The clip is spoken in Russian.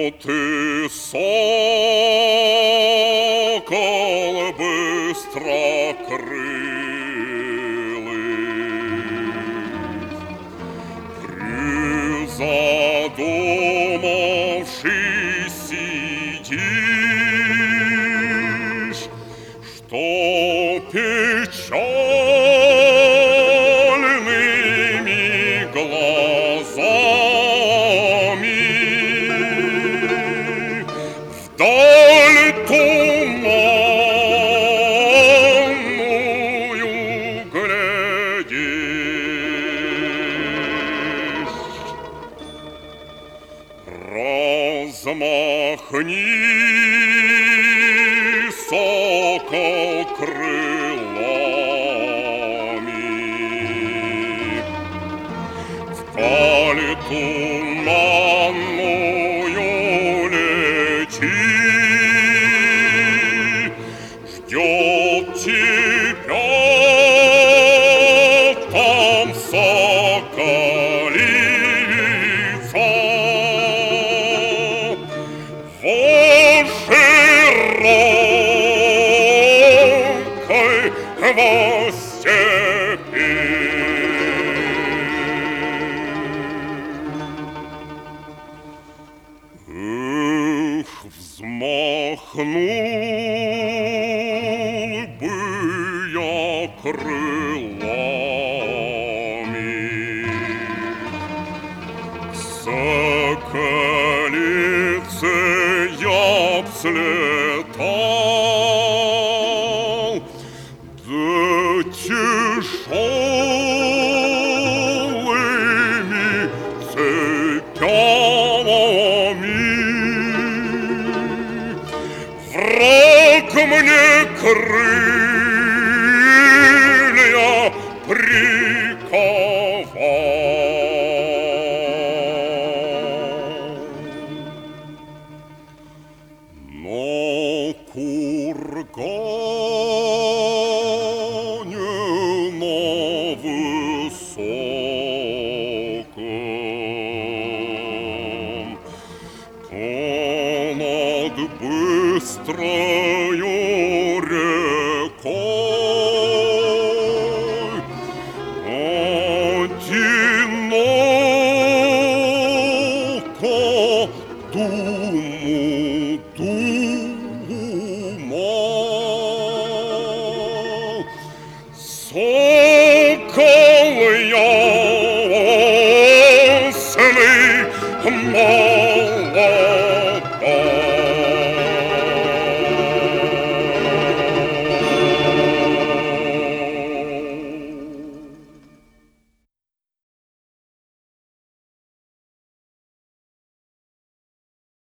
ты, сокол быстрокрылый, призадумавшись сидишь, что печальными глазами вдаль туманную глядишь. Размахни, сокол, крылами, вдаль туманную лети, ждет тебя там соколица в широкой степи. Эх, взмахнул бы я крылами, к соколице я б слетал, да тяжелыми цепями враг мне крылья приковал. На кургане на высоком понад быстрою рекой одиноко думал. Сокол я